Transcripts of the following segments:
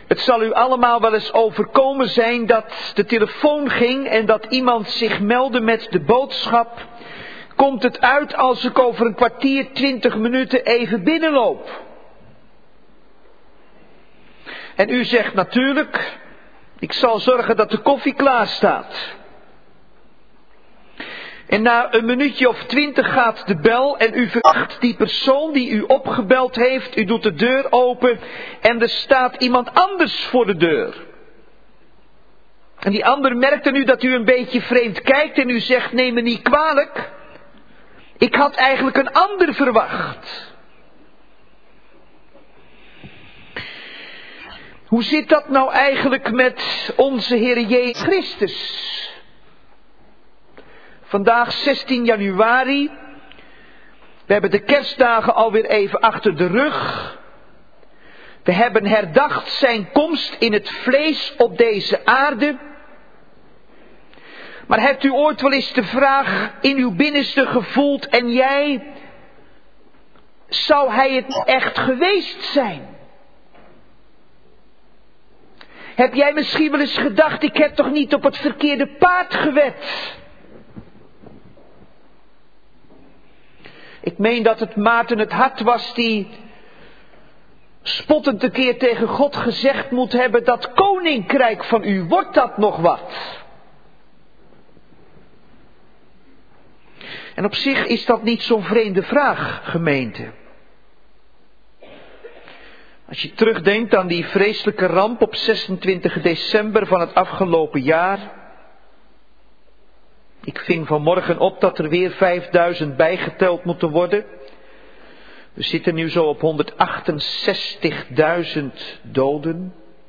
Het zal u allemaal wel eens overkomen zijn dat de telefoon ging en dat iemand zich meldde met de boodschap: komt het uit als ik over een kwartier, 20 minuten even binnenloop? En u zegt natuurlijk: ik zal zorgen dat de koffie klaar staat. En na een minuutje of 20 gaat de bel en u verwacht die persoon die u opgebeld heeft. U doet de deur open en er staat iemand anders voor de deur. En die ander merkt nu dat u een beetje vreemd kijkt en u zegt: neem me niet kwalijk. Ik had eigenlijk een ander verwacht. Hoe zit dat nou eigenlijk met onze Heer Jezus Christus? Vandaag 16 januari. We hebben de kerstdagen alweer even achter de rug. We hebben herdacht zijn komst in het vlees op deze aarde. Maar hebt u ooit wel eens de vraag in uw binnenste gevoeld: en jij, zou hij het echt geweest zijn? Heb jij misschien wel eens gedacht: ik heb toch niet op het verkeerde paard gewed? Ik meen dat het Maarten het Hart was die spottend een keer tegen God gezegd moet hebben: dat koninkrijk van u, wordt dat nog wat? En op zich is dat niet zo'n vreemde vraag, gemeente. Als je terugdenkt aan die vreselijke ramp op 26 december van het afgelopen jaar. Ik ving vanmorgen op dat er weer 5000 bijgeteld moeten worden. We zitten nu zo op 168.000 doden.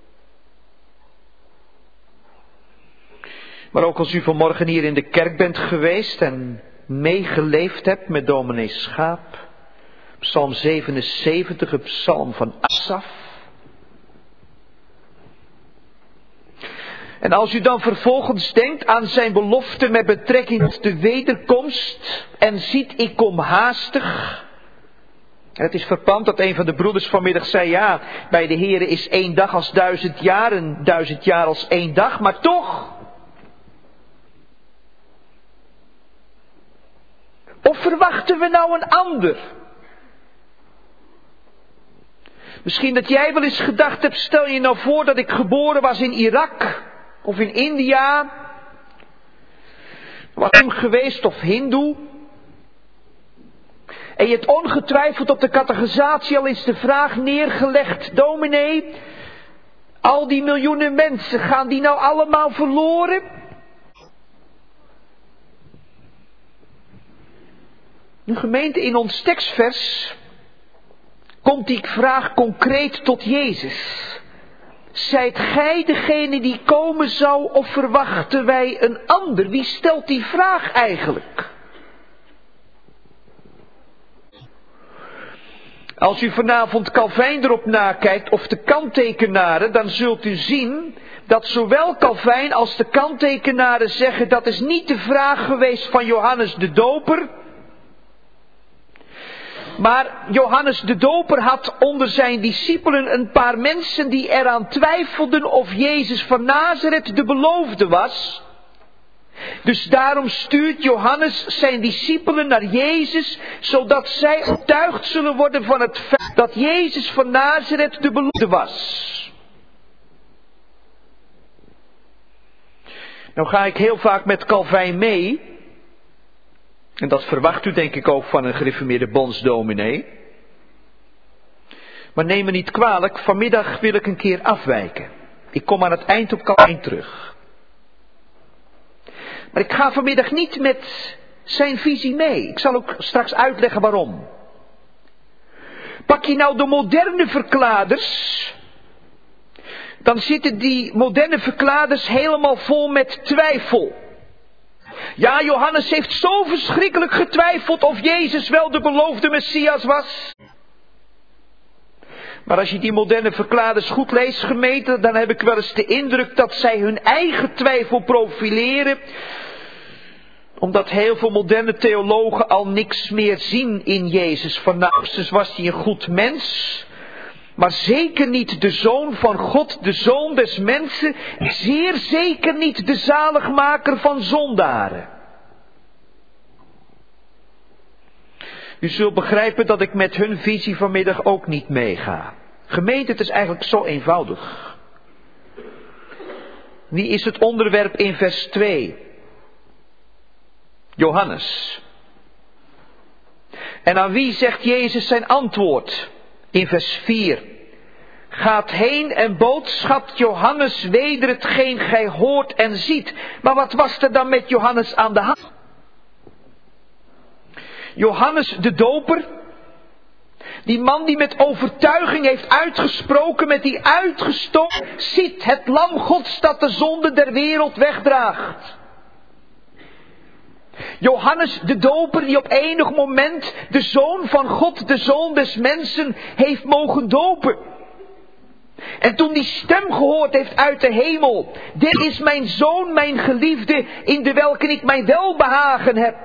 Maar ook als u vanmorgen hier in de kerk bent geweest en meegeleefd hebt met dominee Schaap. Psalm 77, een psalm van Asaf. En als u dan vervolgens denkt aan zijn belofte met betrekking tot de wederkomst en ziet: ik kom haastig. En het is verpand dat een van de broeders vanmiddag zei: ja, bij de Here is 1 dag als 1000 jaar en 1000 jaar als 1 dag, maar toch. Of verwachten we nou een ander? Misschien dat jij wel eens gedacht hebt: stel je nou voor dat ik geboren was in Irak of in India, moslim geweest of hindoe. En je hebt ongetwijfeld op de catechisatie al eens de vraag neergelegd: dominee, al die miljoenen mensen, gaan die nou allemaal verloren? Nu gemeente, in ons tekstvers komt die vraag concreet tot Jezus. Zijt gij degene die komen zou, of verwachten wij een ander? Wie stelt die vraag eigenlijk? Als u vanavond Calvijn erop nakijkt of de kanttekenaren, dan zult u zien dat zowel Calvijn als de kanttekenaren zeggen: dat is niet de vraag geweest van Johannes de Doper. Maar Johannes de Doper had onder zijn discipelen een paar mensen die eraan twijfelden of Jezus van Nazareth de beloofde was. Dus daarom stuurt Johannes zijn discipelen naar Jezus, zodat zij overtuigd zullen worden van het feit dat Jezus van Nazareth de beloofde was. Nou ga ik heel vaak met Calvijn mee. En dat verwacht u denk ik ook van een gereformeerde bondsdominee. Maar neem me niet kwalijk, vanmiddag wil ik een keer afwijken. Ik kom aan het eind op Calvijn terug. Maar ik ga vanmiddag niet met zijn visie mee. Ik zal ook straks uitleggen waarom. Pak je nou de moderne verkladers, dan zitten die moderne verkladers helemaal vol met twijfel. Ja, Johannes heeft zo verschrikkelijk getwijfeld of Jezus wel de beloofde Messias was. Maar als je die moderne verkladers goed leest, gemeente, dan heb ik wel eens de indruk dat zij hun eigen twijfel profileren. Omdat heel veel moderne theologen al niks meer zien in Jezus. Van nou, was hij een goed mens. Maar zeker niet de Zoon van God, de Zoon des mensen, zeer zeker niet de zaligmaker van zondaren. U zult begrijpen dat ik met hun visie vanmiddag ook niet meega. Gemeente, het is eigenlijk zo eenvoudig. Wie is het onderwerp in vers 2? Johannes. En aan wie zegt Jezus zijn antwoord? In vers 4. Gaat heen en boodschapt Johannes weder hetgeen gij hoort en ziet. Maar wat was er dan met Johannes aan de hand? Johannes de Doper, die man die met overtuiging heeft uitgesproken, met die uitgestoken, ziet het lam Gods dat de zonde der wereld wegdraagt. Johannes de Doper die op enig moment de Zoon van God, de Zoon des mensen, heeft mogen dopen. En toen die stem gehoord heeft uit de hemel, dit is mijn Zoon, mijn geliefde, in de welke ik mijn welbehagen heb.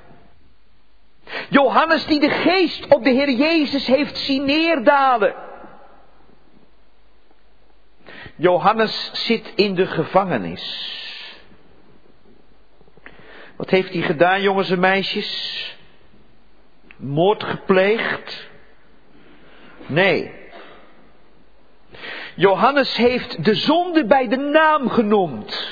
Johannes die de geest op de Heer Jezus heeft zien neerdalen. Johannes zit in de gevangenis. Wat heeft hij gedaan, jongens en meisjes? Moord gepleegd? Nee. Johannes heeft de zonde bij de naam genoemd.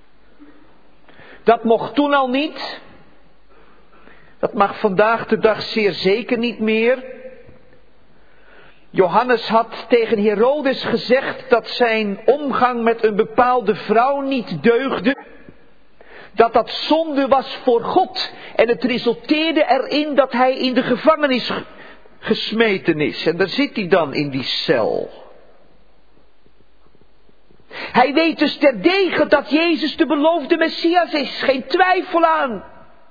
Dat mocht toen al niet. Dat mag vandaag de dag zeer zeker niet meer. Johannes had tegen Herodes gezegd dat zijn omgang met een bepaalde vrouw niet deugde. Dat zonde was voor God. En het resulteerde erin dat hij in de gevangenis gesmeten is. En daar zit hij dan in die cel. Hij weet dus terdege dat Jezus de beloofde Messias is. Geen twijfel aan.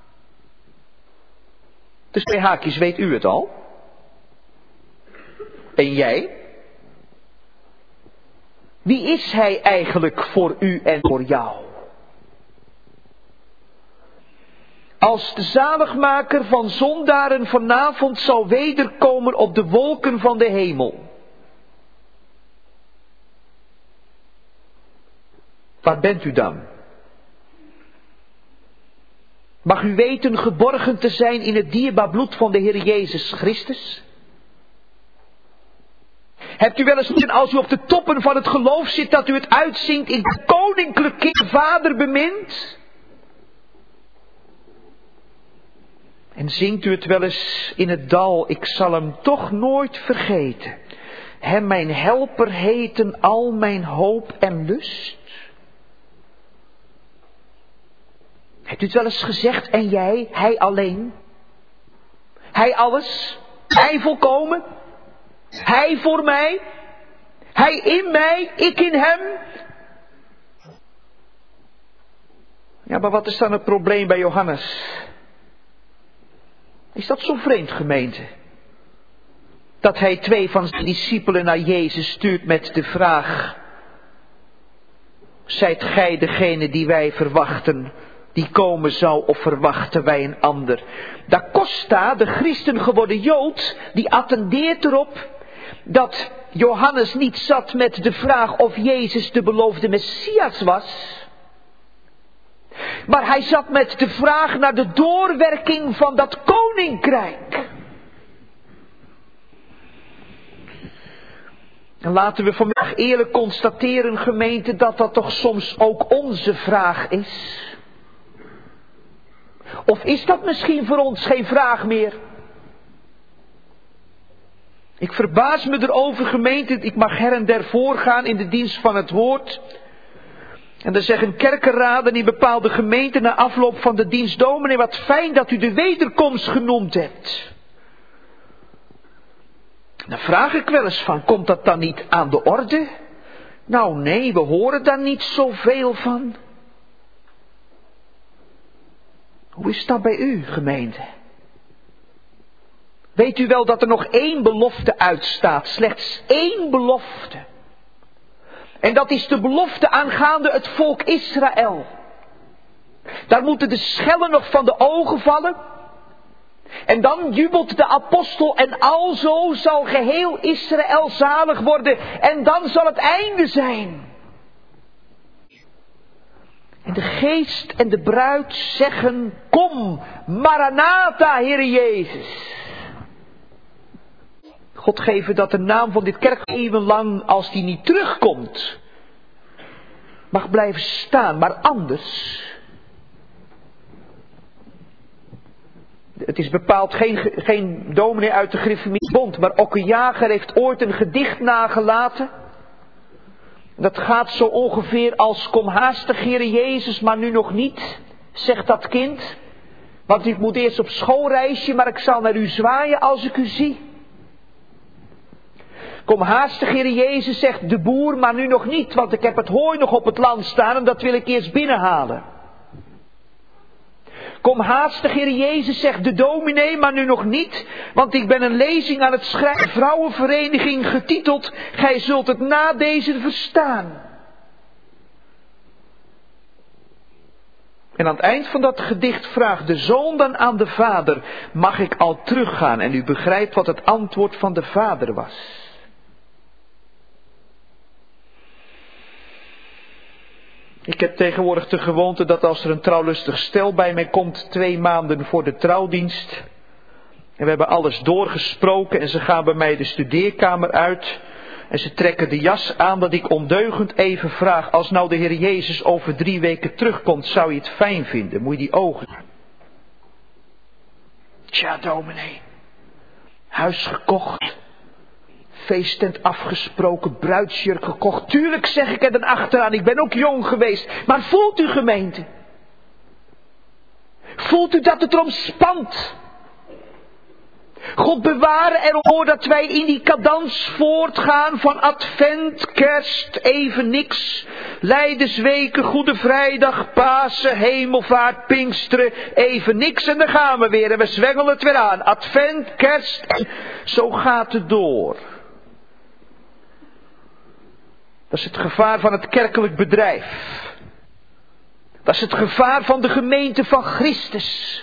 Dus twee haakjes, weet u het al? En jij? Wie is hij eigenlijk voor u en voor jou? Als de zaligmaker van zondaren vanavond zal wederkomen op de wolken van de hemel. Waar bent u dan? Mag u weten geborgen te zijn in het dierbaar bloed van de Heer Jezus Christus? Hebt u wel eens, als u op de toppen van het geloof zit, dat u het uitzingt in de koninklijke Vader bemint? En zingt u het wel eens in het dal, ik zal hem toch nooit vergeten. Hem mijn helper heten al mijn hoop en lust. Hebt u het wel eens gezegd, en jij, hij alleen? Hij alles, hij volkomen, hij voor mij, hij in mij, ik in hem. Ja, maar wat is dan het probleem bij Johannes? Is dat zo vreemd, gemeente? Dat hij 2 van zijn discipelen naar Jezus stuurt met de vraag: zijt gij degene die wij verwachten, die komen zou, of verwachten wij een ander? Da Costa, de christen geworden Jood, die attendeert erop dat Johannes niet zat met de vraag of Jezus de beloofde Messias was. Maar hij zat met de vraag naar de doorwerking van dat koninkrijk. En laten we vandaag eerlijk constateren, gemeente, dat dat toch soms ook onze vraag is. Of is dat misschien voor ons geen vraag meer? Ik verbaas me erover, gemeente. Ik mag her en der voorgaan in de dienst van het woord. En dan zeggen kerkenraden in bepaalde gemeenten na afloop van de dienst: dominee, wat fijn dat u de wederkomst genoemd hebt. Dan vraag ik wel eens van, komt dat dan niet aan de orde? Nou nee, we horen daar niet zoveel van. Hoe is dat bij u, gemeente? Weet u wel dat er nog 1 belofte uitstaat? Slechts 1 belofte. En dat is de belofte aangaande het volk Israël. Daar moeten de schellen nog van de ogen vallen. En dan jubelt de apostel en alzo zal geheel Israël zalig worden. En dan zal het einde zijn. En de geest en de bruid zeggen, kom, Maranatha, Heere Jezus. God geven dat de naam van dit kerk eeuwenlang, als die niet terugkomt, mag blijven staan, maar anders. Het is bepaald geen dominee uit de Gereformeerde Bond, maar ook een jager heeft ooit een gedicht nagelaten. Dat gaat zo ongeveer als, kom haastig, Heere Jezus, maar nu nog niet, zegt dat kind. Want ik moet eerst op schoolreisje, maar ik zal naar u zwaaien als ik u zie. Kom haastig, Heere Jezus, zegt de boer, maar nu nog niet, want ik heb het hooi nog op het land staan en dat wil ik eerst binnenhalen. Kom haastig, Heere Jezus, zegt de dominee, maar nu nog niet, want ik ben een lezing aan het schrijven, vrouwenvereniging getiteld, gij zult het na deze verstaan. En aan het eind van dat gedicht vraagt de zoon dan aan de vader, mag ik al teruggaan? En u begrijpt wat het antwoord van de vader was. Ik heb tegenwoordig de gewoonte dat als er een trouwlustig stel bij mij komt, 2 maanden voor de trouwdienst, en we hebben alles doorgesproken en ze gaan bij mij de studeerkamer uit en ze trekken de jas aan, dat ik ondeugend even vraag, als nou de Heer Jezus over 3 weken terugkomt, zou je het fijn vinden? Moet je die ogen? Tja, dominee, huis gekocht, feesttent afgesproken, bruidsjurk gekocht. Tuurlijk, zeg ik er dan achteraan, ik ben ook jong geweest. Maar voelt u, gemeente? Voelt u dat het erom spant? God bewaren ervoor dat wij in die cadans voortgaan van Advent, Kerst, even niks, Lijdensweken, Goede Vrijdag, Pasen, Hemelvaart, Pinksteren, even niks en dan gaan we weer en we zwengelen het weer aan. Advent, Kerst, zo gaat het door. Dat is het gevaar van het kerkelijk bedrijf. Dat is het gevaar van de gemeente van Christus.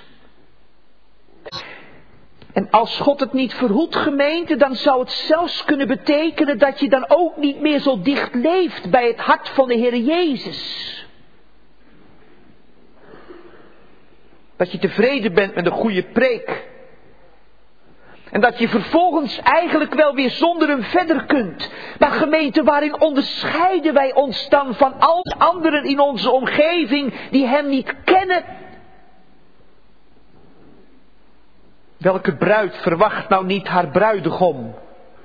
En als God het niet verhoedt, gemeente, dan zou het zelfs kunnen betekenen dat je dan ook niet meer zo dicht leeft bij het hart van de Heer Jezus. Dat je tevreden bent met een goede preek. En dat je vervolgens eigenlijk wel weer zonder hem verder kunt. Maar gemeente, waarin onderscheiden wij ons dan van al de anderen in onze omgeving die hem niet kennen? Welke bruid verwacht nou niet haar bruidegom?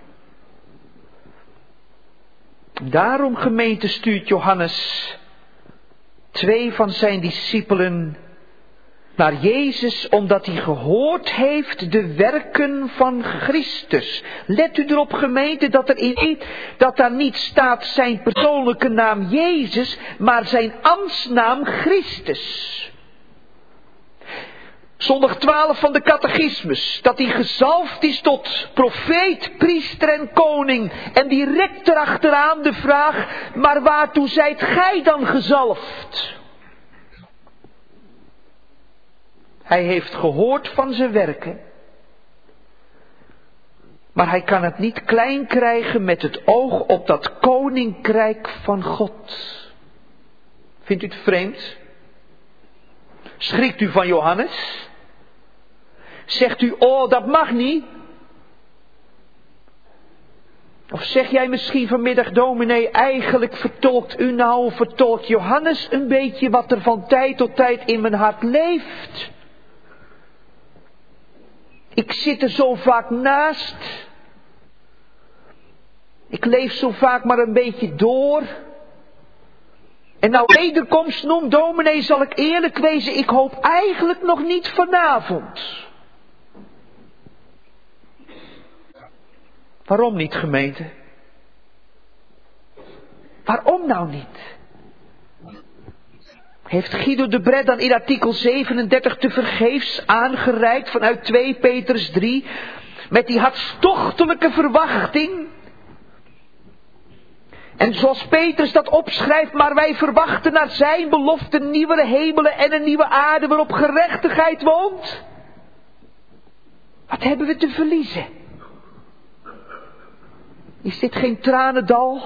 Daarom, gemeente, stuurt Johannes 2 van zijn discipelen naar Jezus, omdat hij gehoord heeft de werken van Christus. Let u erop, gemeente, dat daar niet staat zijn persoonlijke naam Jezus, maar zijn ambtsnaam Christus. Zondag 12 van de catechismus, dat hij gezalfd is tot profeet, priester en koning. En direct erachteraan de vraag, maar waartoe zijt gij dan gezalfd? Hij heeft gehoord van zijn werken. Maar hij kan het niet klein krijgen met het oog op dat koninkrijk van God. Vindt u het vreemd? Schrikt u van Johannes? Zegt u, oh, dat mag niet? Of zeg jij misschien vanmiddag, dominee, eigenlijk vertolkt Johannes een beetje wat er van tijd tot tijd in mijn hart leeft? Ik zit er zo vaak naast. Ik leef zo vaak maar een beetje door. En nou wederkomst noemt, dominee, zal ik eerlijk wezen, ik hoop eigenlijk nog niet vanavond. Waarom niet, gemeente? Waarom nou niet? Heeft Guido de Bret dan in artikel 37 tevergeefs aangereikt vanuit 2 Petrus 3... met die hartstochtelijke verwachting? En zoals Petrus dat opschrijft, maar wij verwachten naar zijn belofte nieuwe hemelen en een nieuwe aarde waarop gerechtigheid woont. Wat hebben we te verliezen? Is dit geen tranendal?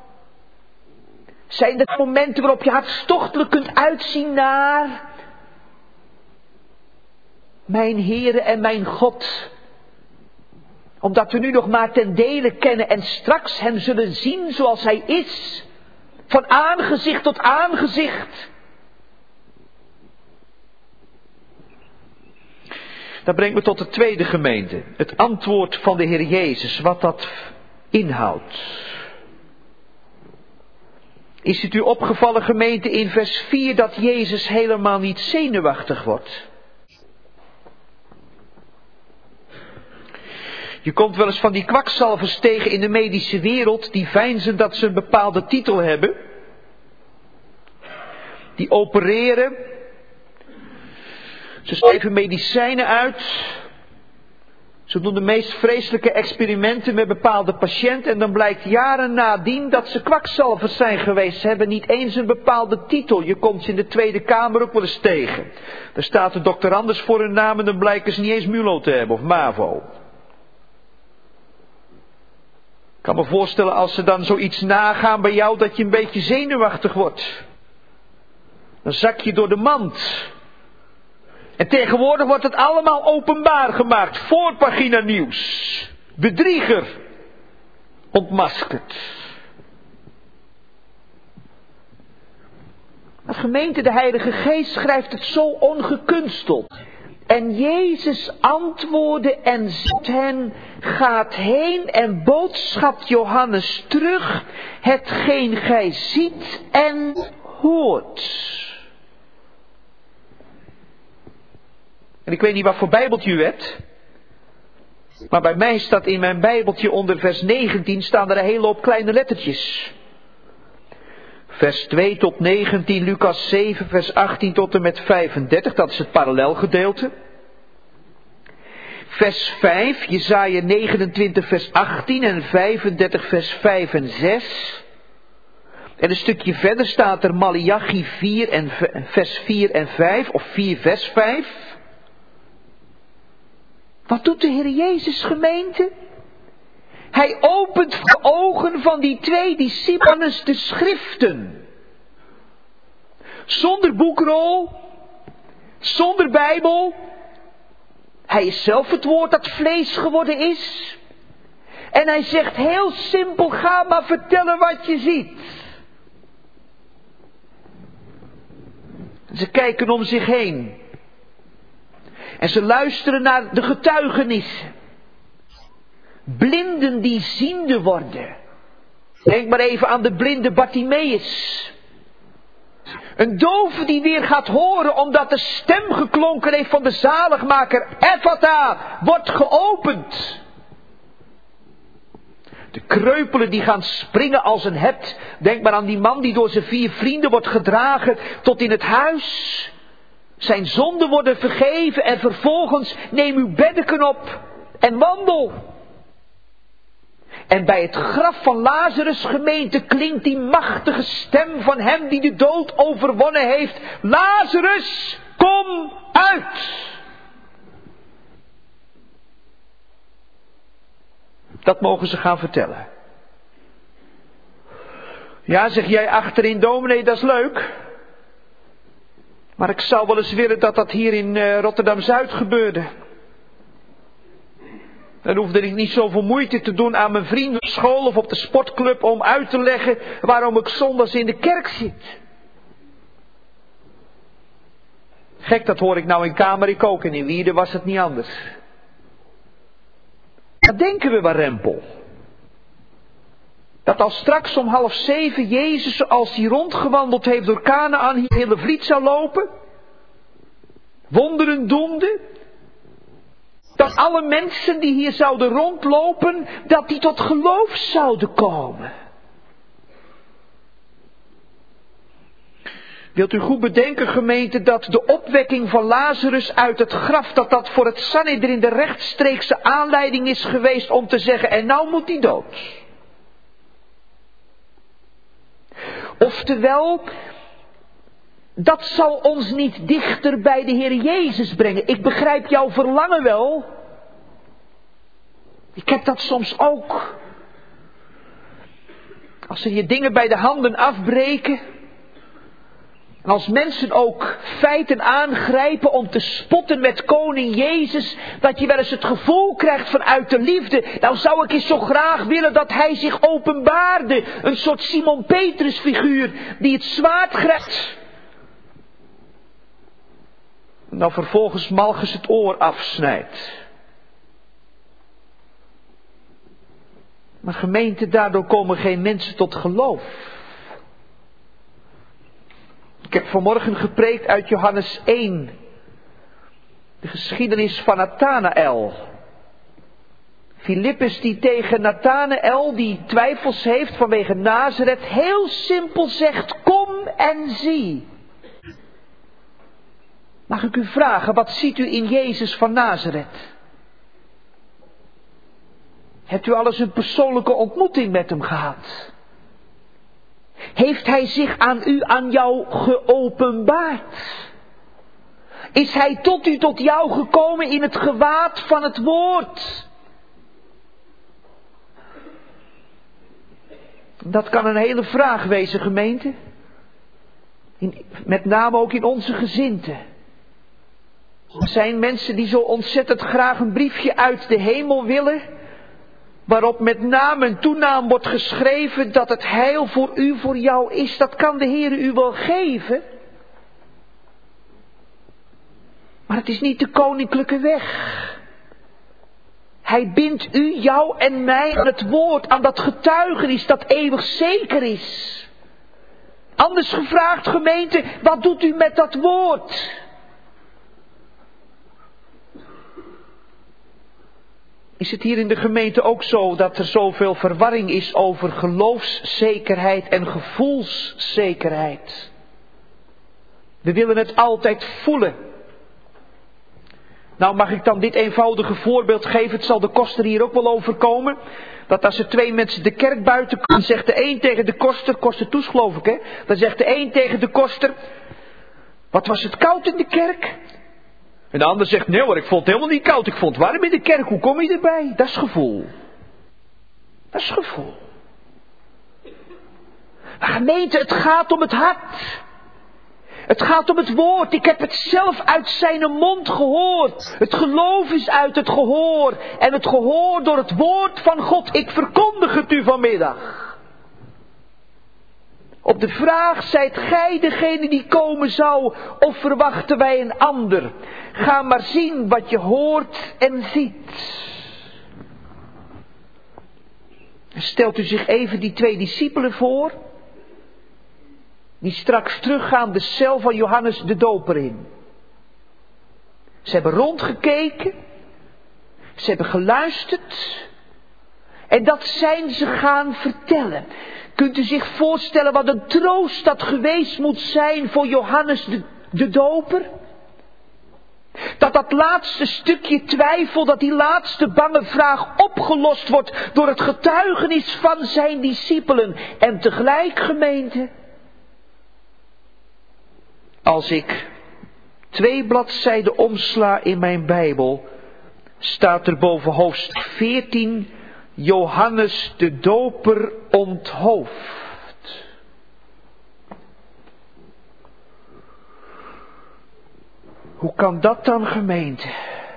Zijn het momenten waarop je hartstochtelijk kunt uitzien naar mijn Heere en mijn God? Omdat we nu nog maar ten dele kennen en straks hem zullen zien zoals hij is. Van aangezicht tot aangezicht. Dat brengt me tot de tweede gemeente. Het antwoord van de Heer Jezus, wat dat inhoudt. Is het u opgevallen, gemeente, in vers 4 dat Jezus helemaal niet zenuwachtig wordt? Je komt wel eens van die kwakzalvers tegen in de medische wereld, die veinzen dat ze een bepaalde titel hebben. Die opereren. Ze schrijven medicijnen uit. Ze doen de meest vreselijke experimenten met bepaalde patiënten. En dan blijkt jaren nadien dat ze kwakzalvers zijn geweest. Ze hebben niet eens een bepaalde titel. Je komt ze in de Tweede Kamer ook wel eens tegen. Daar staat de doctorandus voor hun naam en dan blijken ze niet eens MULO te hebben of MAVO. Ik kan me voorstellen als ze dan zoiets nagaan bij jou dat je een beetje zenuwachtig wordt. Dan zak je door de mand. En tegenwoordig wordt het allemaal openbaar gemaakt. Voorpagina nieuws. Bedrieger. Ontmaskerd. Maar gemeente, de Heilige Geest schrijft het zo ongekunsteld. En Jezus antwoordde en zegt hen, gaat heen en boodschapt Johannes terug, hetgeen gij ziet en hoort. En ik weet niet wat voor bijbeltje u hebt, maar bij mij staat in mijn bijbeltje onder vers 19 staan er een hele hoop kleine lettertjes. Vers 2 tot 19, Lucas 7, vers 18 tot en met 35, dat is het parallelgedeelte. Vers 5, Jesaja 29, vers 18 en 35, vers 5 en 6. En een stukje verder staat er Maleachi 4 en vers 4 en 5, of 4 vers 5. Wat doet de Heer Jezus, gemeente? Hij opent de ogen van die twee discipelen de schriften. Zonder boekrol, zonder Bijbel. Hij is zelf het woord dat vlees geworden is. En hij zegt heel simpel, ga maar vertellen wat je ziet. Ze kijken om zich heen. En ze luisteren naar de getuigenissen. Blinden die ziende worden. Denk maar even aan de blinde Bartimeus. Een dove die weer gaat horen omdat de stem geklonken heeft van de zaligmaker. Ephata, wordt geopend. De kreupelen die gaan springen als een het. Denk maar aan die man die door zijn 4 vrienden wordt gedragen tot in het huis. Zijn zonden worden vergeven en vervolgens neem uw beddeken op en wandel. En bij het graf van Lazarus, gemeente, klinkt die machtige stem van hem die de dood overwonnen heeft. Lazarus, kom uit! Dat mogen ze gaan vertellen. Ja, zeg jij achterin, dominee, dat is leuk. Maar ik zou wel eens willen dat dat hier in Rotterdam-Zuid gebeurde. Dan hoefde ik niet zoveel moeite te doen aan mijn vrienden op school of op de sportclub om uit te leggen waarom ik zondags in de kerk zit. Gek, dat hoor ik nou in Kamerik ook en in Wierde was het niet anders. Wat denken we, Warempel? Dat als straks om 6:30 Jezus, zoals hij rondgewandeld heeft door Kanaän, hier in de Vliet zou lopen? Wonderen doende? Dat alle mensen die hier zouden rondlopen, dat die tot geloof zouden komen. Wilt u goed bedenken, gemeente, dat de opwekking van Lazarus uit het graf, dat voor het Sanhedrin de rechtstreekse aanleiding is geweest om te zeggen, en nou moet hij dood. Oftewel, dat zal ons niet dichter bij de Heer Jezus brengen. Ik begrijp jouw verlangen wel. Ik heb dat soms ook. Als er je dingen bij de handen afbreken. En als mensen ook feiten aangrijpen om te spotten met koning Jezus. Dat je wel eens het gevoel krijgt vanuit de liefde. Nou zou ik eens zo graag willen dat hij zich openbaarde. Een soort Simon Petrus figuur die het zwaard grijpt. En dan vervolgens Malchus het oor afsnijdt. Maar gemeente, daardoor komen geen mensen tot geloof. Ik heb vanmorgen gepreekt uit Johannes 1. De geschiedenis van Nathanaël. Filippus die tegen Nathanaël, die twijfels heeft vanwege Nazareth, heel simpel zegt, kom en zie. Mag ik u vragen, wat ziet u in Jezus van Nazareth? Hebt u al eens een persoonlijke ontmoeting met hem gehad? Heeft hij zich aan jou geopenbaard? Is hij tot jou gekomen in het gewaad van het woord? Dat kan een hele vraag wezen, gemeente. Met name ook in onze gezindte. Er zijn mensen die zo ontzettend graag een briefje uit de hemel willen, waarop met naam en toenaam wordt geschreven dat het heil voor u, voor jou is. Dat kan de Heer u wel geven. Maar het is niet de koninklijke weg. Hij bindt u, jou en mij aan het woord, aan dat getuigenis dat eeuwig zeker is. Anders gevraagd, gemeente, wat doet u met dat woord? Is het hier in de gemeente ook zo dat er zoveel verwarring is over geloofszekerheid en gevoelszekerheid? We willen het altijd voelen. Nou, mag ik dan dit eenvoudige voorbeeld geven? Het zal de koster hier ook wel overkomen. Dat als er twee mensen de kerk buiten komen, zegt de een tegen de koster Toes geloof ik, hè? Dan zegt de een tegen de koster, wat was het koud in de kerk? En de ander zegt, nee hoor, ik vond het helemaal niet koud, ik vond het warm in de kerk. Hoe kom je erbij? Dat is gevoel. Dat is gevoel. Maar gemeente, het gaat om het hart. Het gaat om het woord. Ik heb het zelf uit zijn mond gehoord. Het geloof is uit het gehoor. En het gehoor door het woord van God. Ik verkondig het u vanmiddag. Op de vraag, zijt gij degene die komen zou, of verwachten wij een ander? Ga maar zien wat je hoort en ziet. Stelt u zich even die twee discipelen voor, die straks teruggaan de cel van Johannes de Doper in. Ze hebben rondgekeken, ze hebben geluisterd en dat zijn ze gaan vertellen. Kunt u zich voorstellen wat een troost dat geweest moet zijn voor Johannes de Doper? Dat laatste stukje twijfel, dat die laatste bange vraag opgelost wordt door het getuigenis van zijn discipelen. En tegelijk, gemeente, als ik 2 bladzijden omsla in mijn Bijbel, staat er boven hoofdstuk 14... Johannes de Doper onthoofd. Hoe kan dat dan, gemeente?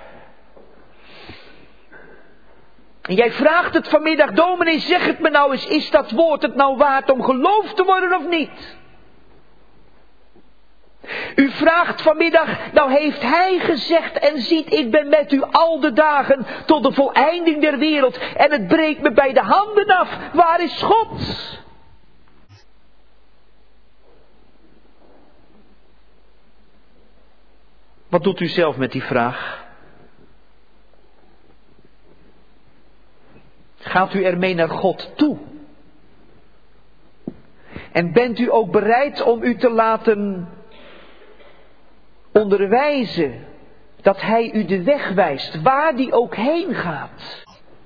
En jij vraagt het vanmiddag, dominee, zeg het me nou eens, is dat woord het nou waard om geloofd te worden of niet? U vraagt vanmiddag, nou heeft hij gezegd en ziet, ik ben met u al de dagen tot de voleinding der wereld. En het breekt me bij de handen af. Waar is God? Wat doet u zelf met die vraag? Gaat u ermee naar God toe? En bent u ook bereid om u te laten onderwijzen, dat hij u de weg wijst, waar die ook heen gaat?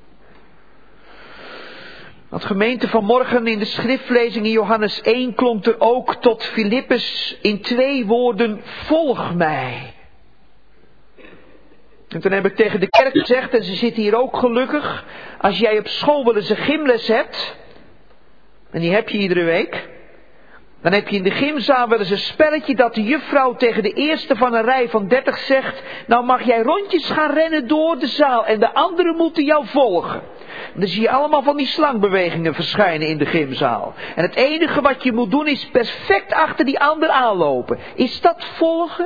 Want gemeente, vanmorgen in de schriftlezing in Johannes 1 klonk er ook tot Filippus in 2 woorden, volg mij. En toen heb ik tegen de kerk gezegd, en ze zitten hier ook gelukkig, als jij op school wel eens een gymles hebt, en die heb je iedere week, dan heb je in de gymzaal wel eens een spelletje dat de juffrouw tegen de eerste van een rij van 30 zegt, nou mag jij rondjes gaan rennen door de zaal en de anderen moeten jou volgen. En dan zie je allemaal van die slangbewegingen verschijnen in de gymzaal. En het enige wat je moet doen is perfect achter die ander aanlopen. Is dat volgen?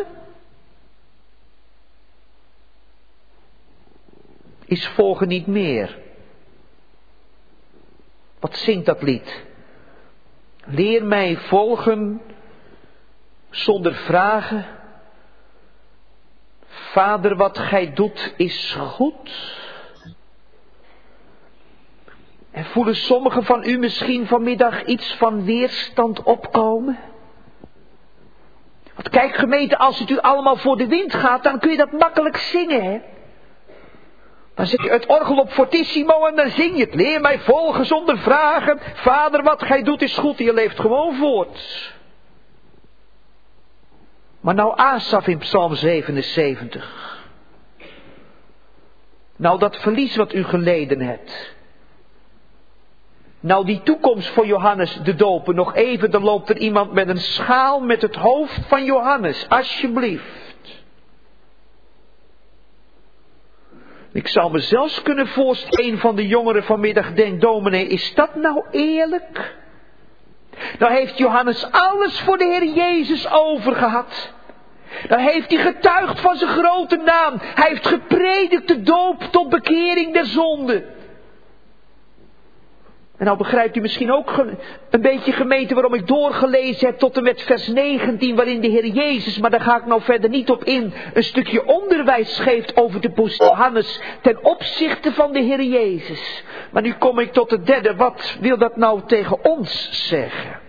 Is volgen niet meer? Wat zingt dat lied? Leer mij volgen zonder vragen. Vader, wat gij doet is goed. En voelen sommigen van u misschien vanmiddag iets van weerstand opkomen? Want kijk gemeente, als het u allemaal voor de wind gaat, dan kun je dat makkelijk zingen, hè? Dan zet je het orgel op fortissimo en dan zing je het. Leer mij volgen zonder vragen. Vader, wat gij doet is goed. En je leeft gewoon voort. Maar nou Asaf in Psalm 77. Nou dat verlies wat u geleden hebt. Nou die toekomst voor Johannes de Doper. Nog even, dan loopt er iemand met een schaal met het hoofd van Johannes. Alsjeblieft. Ik zou me zelfs kunnen voorstellen, een van de jongeren vanmiddag denkt, dominee, is dat nou eerlijk? Nou heeft Johannes alles voor de Heer Jezus overgehad. Dan heeft hij getuigd van zijn grote naam. Hij heeft gepredikt de doop tot bekering der zonde. En nou begrijpt u misschien ook een beetje gemeente waarom ik doorgelezen heb tot en met vers 19 waarin de Heer Jezus, maar daar ga ik nou verder niet op in, een stukje onderwijs geeft over de positie van Johannes ten opzichte van de Heer Jezus. Maar nu kom ik tot het derde, wat wil dat nou tegen ons zeggen?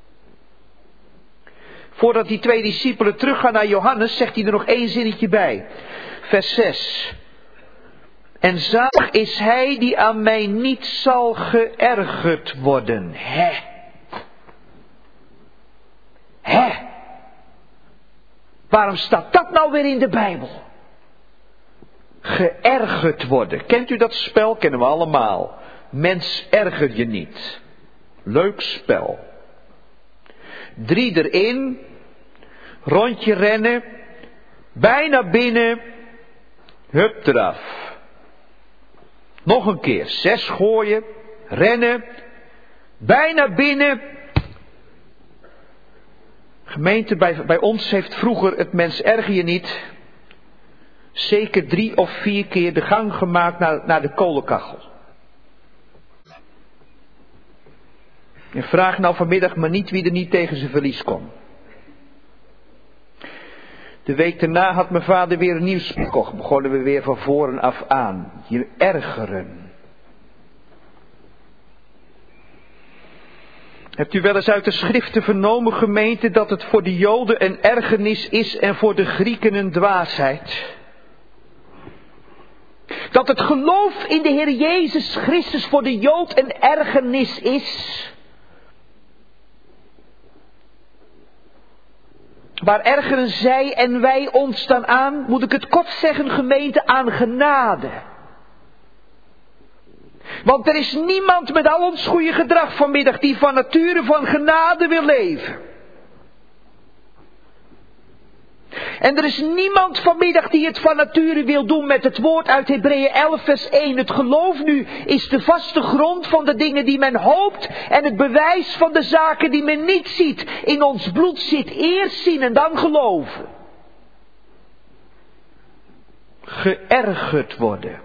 Voordat die twee discipelen teruggaan naar Johannes, zegt hij er nog één zinnetje bij. Vers 6. En zalig is hij die aan mij niet zal geërgerd worden. Waarom staat dat nou weer in de Bijbel? Geërgerd worden. Kent u dat spel? Kennen we allemaal. Mens erger je niet. Leuk spel. 3 erin. Rondje rennen. Bijna binnen. Hup eraf. Nog een keer. 6 gooien. Rennen. Bijna binnen. Gemeente, bij ons heeft vroeger het mens erger je niet zeker 3 of 4 keer de gang gemaakt naar de kolenkachel. En vraag nou vanmiddag maar niet wie er niet tegen zijn verlies kon. De week daarna had mijn vader weer een nieuw spel gekocht. Begonnen we weer van voren af aan. Je ergeren. Hebt u wel eens uit de schriften vernomen, gemeente, dat het voor de Joden een ergernis is en voor de Grieken een dwaasheid? Dat het geloof in de Heer Jezus Christus voor de Jood een ergernis is. Waar ergeren zij en wij ons dan aan? Moet ik het kort zeggen, gemeente, aan genade. Want er is niemand met al ons goede gedrag vanmiddag die van nature van genade wil leven. En er is niemand vanmiddag die het van nature wil doen met het woord uit Hebreeën 11 vers 1. Het geloof nu is de vaste grond van de dingen die men hoopt en het bewijs van de zaken die men niet ziet. In ons bloed zit eerst zien en dan geloven. Geërgerd worden.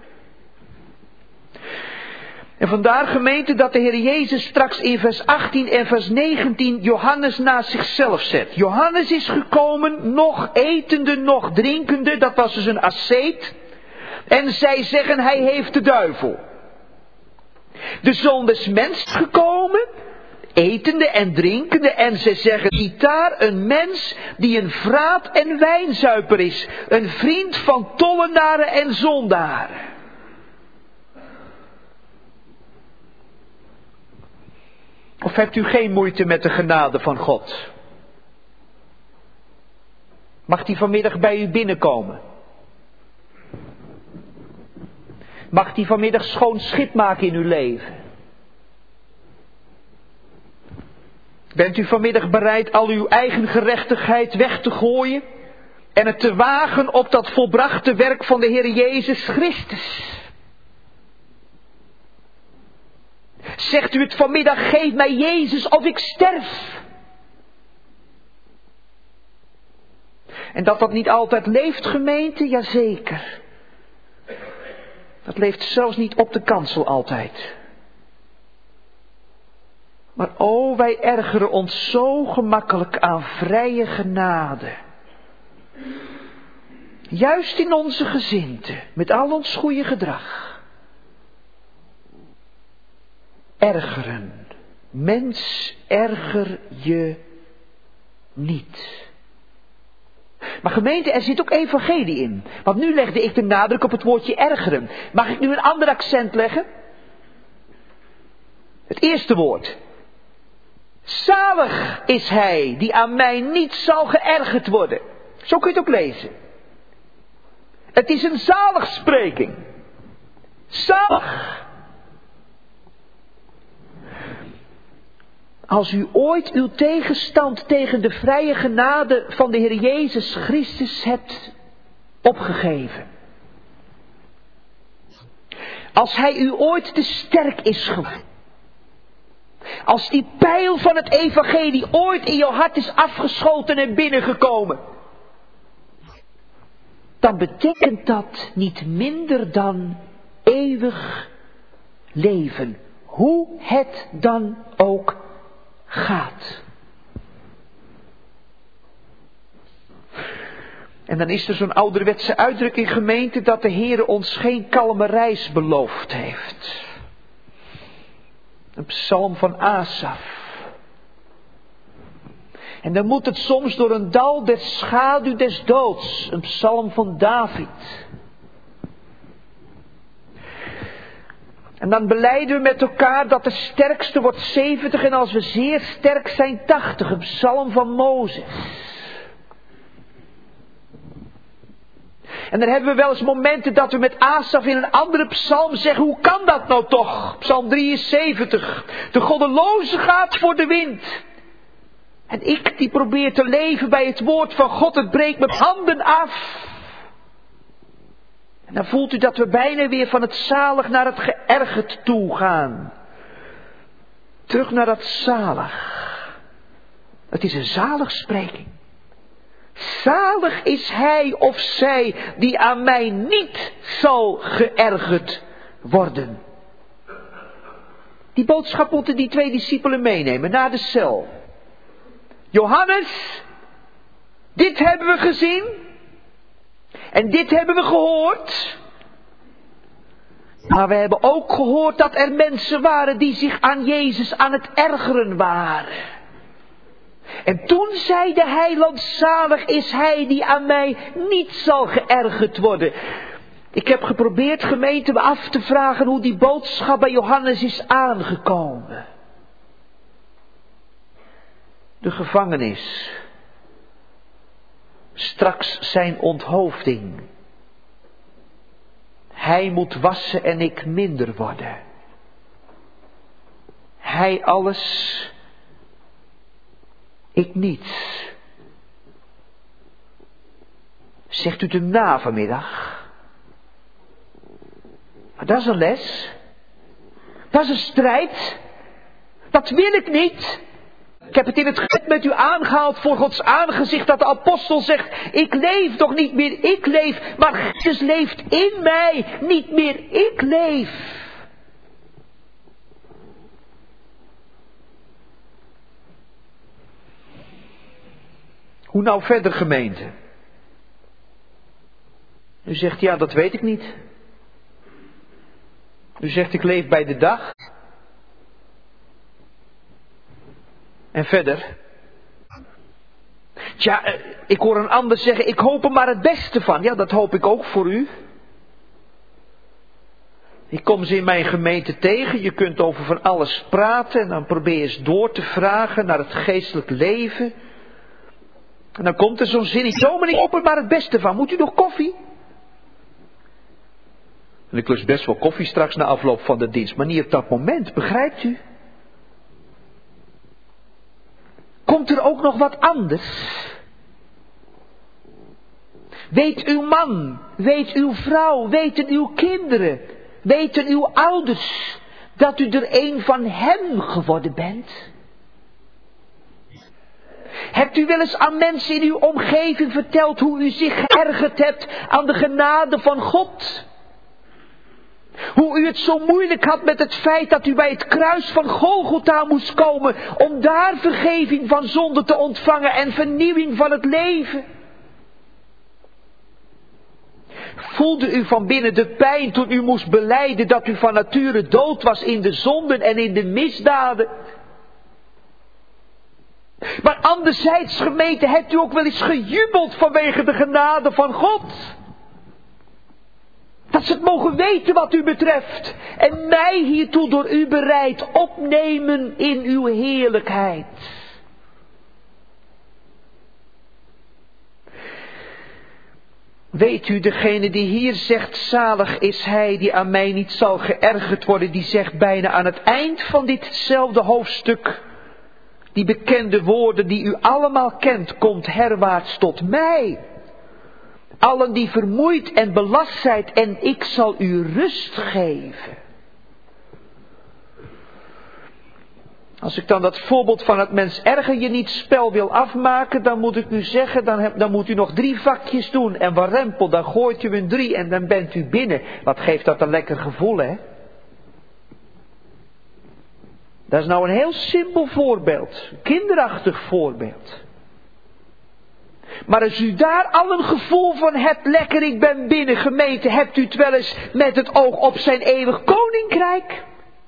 En vandaar, gemeente, dat de Heer Jezus straks in vers 18 en vers 19 Johannes naast zichzelf zet. Johannes is gekomen, nog etende, nog drinkende, dat was dus een asceet. En zij zeggen, hij heeft de duivel. De Zoon des Mens is gekomen, etende en drinkende, en zij zeggen, ziet daar een mens die een vraat- en wijnzuiper is. Een vriend van tollenaren en zondaren. Of hebt u geen moeite met de genade van God? Mag die vanmiddag bij u binnenkomen? Mag die vanmiddag schoon schip maken in uw leven? Bent u vanmiddag bereid al uw eigen gerechtigheid weg te gooien en het te wagen op dat volbrachte werk van de Heer Jezus Christus? Zegt u het vanmiddag, geef mij Jezus of ik sterf. En dat niet altijd leeft, gemeente, jazeker. Dat leeft zelfs niet op de kansel altijd. Maar o, wij ergeren ons zo gemakkelijk aan vrije genade. Juist in onze gezindte, met al ons goede gedrag. Ergeren. Mens, erger je niet. Maar gemeente, er zit ook evangelie in. Want nu legde ik de nadruk op het woordje ergeren. Mag ik nu een ander accent leggen? Het eerste woord. Zalig is hij die aan mij niet zal geërgerd worden. Zo kun je het ook lezen. Het is een zaligspreking. Zalig. Als u ooit uw tegenstand tegen de vrije genade van de Heer Jezus Christus hebt opgegeven. Als hij u ooit te sterk is geworden. Als die pijl van het evangelie ooit in jouw hart is afgeschoten en binnengekomen. Dan betekent dat niet minder dan eeuwig leven. Hoe het dan ook gaat. En dan is er zo'n ouderwetse uitdrukking, gemeente, dat de Heere ons geen kalme reis beloofd heeft. Een psalm van Asaf. En dan moet het soms door een dal der schaduw des doods. Een psalm van David. En dan belijden we met elkaar dat de sterkste wordt 70 en als we zeer sterk zijn 80. Een psalm van Mozes. En dan hebben we wel eens momenten dat we met Asaf in een andere psalm zeggen, hoe kan dat nou toch? Psalm 73. De goddeloze gaat voor de wind. En ik die probeer te leven bij het woord van God, het breekt mijn handen af. En dan voelt u dat we bijna weer van het zalig naar het geërgerd toe gaan. Terug naar dat zalig. Het is een zaligspreking. Zalig is hij of zij die aan mij niet zal geërgerd worden. Die boodschap moeten die 2 discipelen meenemen naar de cel. Johannes, dit hebben we gezien. En dit hebben we gehoord. Maar we hebben ook gehoord dat er mensen waren die zich aan Jezus aan het ergeren waren. En toen zei de heiland, zalig is hij die aan mij niet zal geërgerd worden. Ik heb geprobeerd, gemeente, me af te vragen hoe die boodschap bij Johannes is aangekomen. De gevangenis. Straks zijn onthoofding. Hij moet wassen en ik minder worden. Hij alles, ik niets. Zegt u het hem na vanmiddag? Maar dat is een les. Dat is een strijd. Dat wil ik niet. Ik heb het in het gebed met u aangehaald voor Gods aangezicht dat de apostel zegt, ik leef toch niet meer ik leef, maar Christus leeft in mij, niet meer ik leef. Hoe nou verder, gemeente? U zegt, ja, dat weet ik niet. U zegt, ik leef bij de dag. En verder? Tja, ik hoor een ander zeggen, ik hoop er maar het beste van. Ja, dat hoop ik ook voor u. Ik kom ze in mijn gemeente tegen. Je kunt over van alles praten. En dan probeer je eens door te vragen naar het geestelijk leven. En dan komt er zo'n zinnetje. Zo, maar ik hoop er maar het beste van. Moet u nog koffie? En ik lust best wel koffie straks na afloop van de dienst, maar niet op dat moment, begrijpt u? Komt er ook nog wat anders? Weet uw man, weet uw vrouw, weten uw kinderen, weten uw ouders dat u er een van hem geworden bent? Hebt u wel eens aan mensen in uw omgeving verteld hoe u zich geërgerd hebt aan de genade van God? Hoe u het zo moeilijk had met het feit dat u bij het kruis van Golgotha moest komen om daar vergeving van zonde te ontvangen en vernieuwing van het leven? Voelde u van binnen de pijn toen u moest belijden dat u van nature dood was in de zonden en in de misdaden? Maar anderzijds, gemeente, hebt u ook wel eens gejubeld vanwege de genade van God? Dat ze het mogen weten wat u betreft en mij hiertoe door u bereid opnemen in uw heerlijkheid. Weet u, degene die hier zegt, zalig is hij die aan mij niet zal geërgerd worden, die zegt bijna aan het eind van ditzelfde hoofdstuk, die bekende woorden die u allemaal kent, komt herwaarts tot mij. Allen die vermoeid en belast zijt en ik zal u rust geven. Als ik dan dat voorbeeld van het mens erger je niet spel wil afmaken, dan moet ik u zeggen, dan moet u nog 3 vakjes doen. En warempel, dan gooit u een 3 en dan bent u binnen. Wat geeft dat een lekker gevoel, hè? Dat is nou een heel simpel voorbeeld. Een kinderachtig voorbeeld. Maar als u daar al een gevoel van hebt, lekker ik ben binnen, gemeente, hebt u het wel eens met het oog op zijn eeuwig koninkrijk?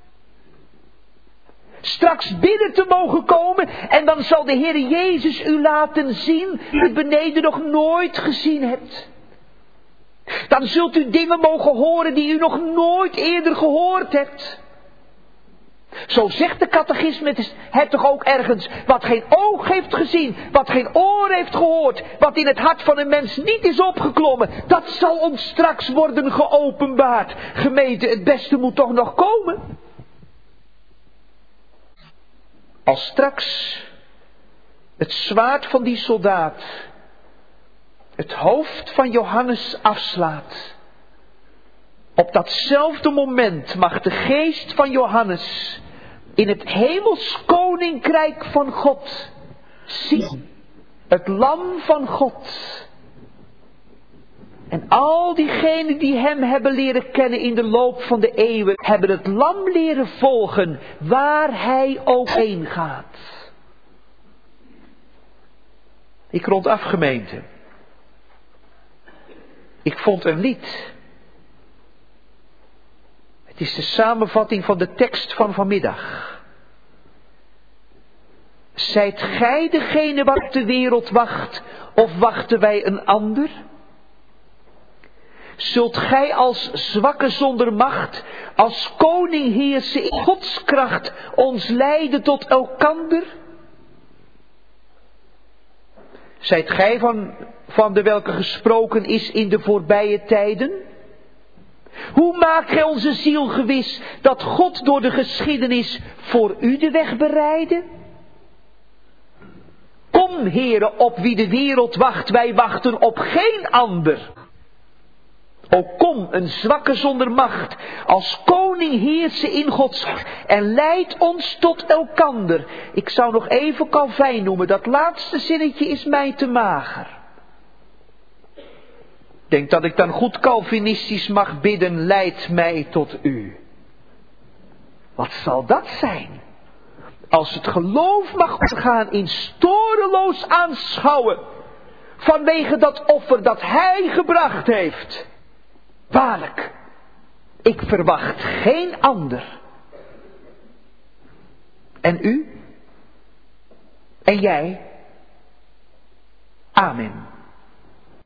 Straks binnen te mogen komen en dan zal de Heer Jezus u laten zien die u beneden nog nooit gezien hebt. Dan zult u dingen mogen horen die u nog nooit eerder gehoord hebt. Zo zegt de catechisme het toch ook ergens, wat geen oog heeft gezien, wat geen oor heeft gehoord, wat in het hart van een mens niet is opgeklommen, dat zal ons straks worden geopenbaard. Gemeente, het beste moet toch nog komen? Als straks het zwaard van die soldaat het hoofd van Johannes afslaat, op datzelfde moment mag de geest van Johannes in het hemels koninkrijk van God zien. Het lam van God. En al diegenen die hem hebben leren kennen in de loop van de eeuwen, hebben het lam leren volgen waar hij ook heen gaat. Ik rond af, gemeente. Ik vond een lied. Het is de samenvatting van de tekst van vanmiddag. Zijt gij degene wat de wereld wacht, of wachten wij een ander? Zult gij als zwakke zonder macht, als koning heersen in Gods kracht, ons leiden tot elkander? Zijt gij van de welke gesproken is in de voorbije tijden? Hoe maakt gij onze ziel gewis dat God door de geschiedenis voor u de weg bereidde? Kom, Heere, op wie de wereld wacht, wij wachten op geen ander. O kom, een zwakke zonder macht, als koning heersen in Gods en leid ons tot elkander. Ik zou nog even Calvijn noemen, dat laatste zinnetje is mij te mager. Denk dat ik dan goed Calvinistisch mag bidden, leid mij tot u. Wat zal dat zijn? Als het geloof mag gaan in storeloos aanschouwen, vanwege dat offer dat hij gebracht heeft. Waarlijk, ik verwacht geen ander. En u? En jij? Amen.